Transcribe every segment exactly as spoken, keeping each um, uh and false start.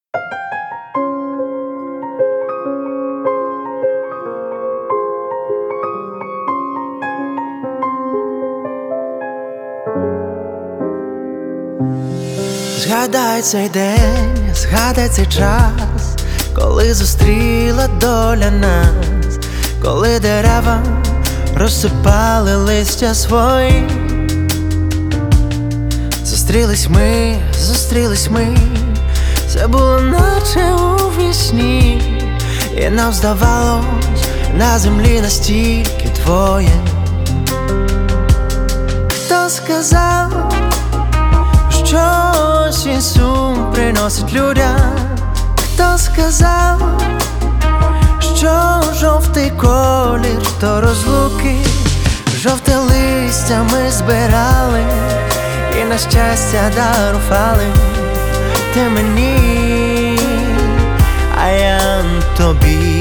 Згадай цей день, згадай цей час, коли зустріла доля нас, коли дерева розсипали листя свої. Зустрілись ми, зустрілись ми, це було наче у вісні, і нам здавалось, на землі настільки двоє. Хто сказав, що осінь сум приносить людям? Хто сказав, що жовтий колір то розлуки? Жовте листя ми збирали і на щастя дарували. Ти мені, а я тобі.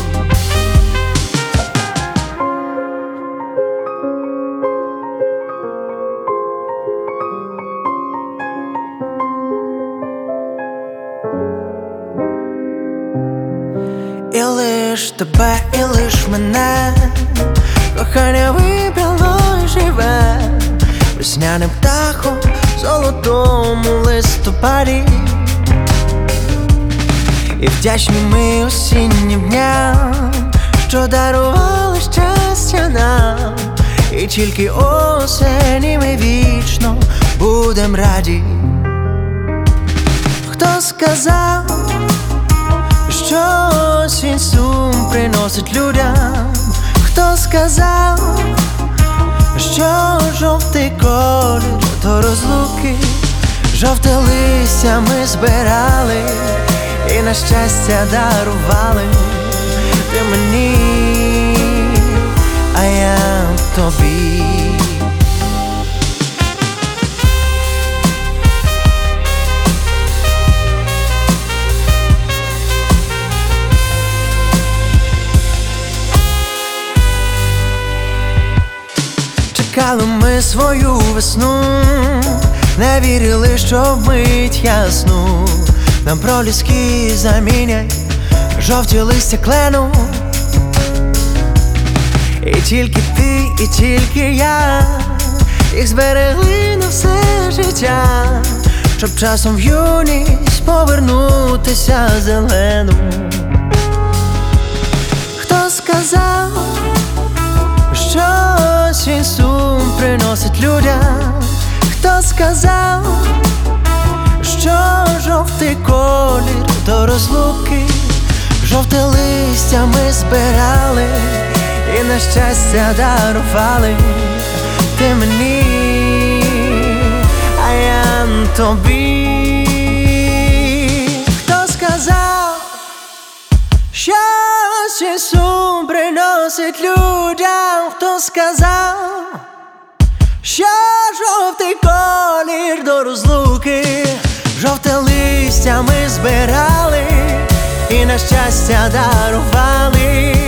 І лиш тебе, і лиш мене кохання вибрало і живе весняним птахом в золотому листопаді. І вдячні ми осіннім дням, що дарували щастя нам. І тільки осені ми вічно будем раді. Хто сказав, що осінь сум приносить людям? Хто сказав, що жовтий колір то розлуки? Жовте листя ми збирали і на щастя дарували. Ти мені, а я тобі. Чекали ми свою весну, не вірили, що вмить ясну нам проліски замінять жовті листя клену. І тільки ти, і тільки я їх зберегли на все життя, щоб часом в юність повернутися зелену. Хто сказав, що осінь сум приносить людям? Хто сказав, що жовтий колір до розлуки? Жовте листя ми збирали і на щастя дарували. Ти мені, а я тобі. Хто сказав, що осінь сум приносить людям? Хто сказав, що жовтий колір до розлуки? Жовте листя ми збирали і на щастя дарували.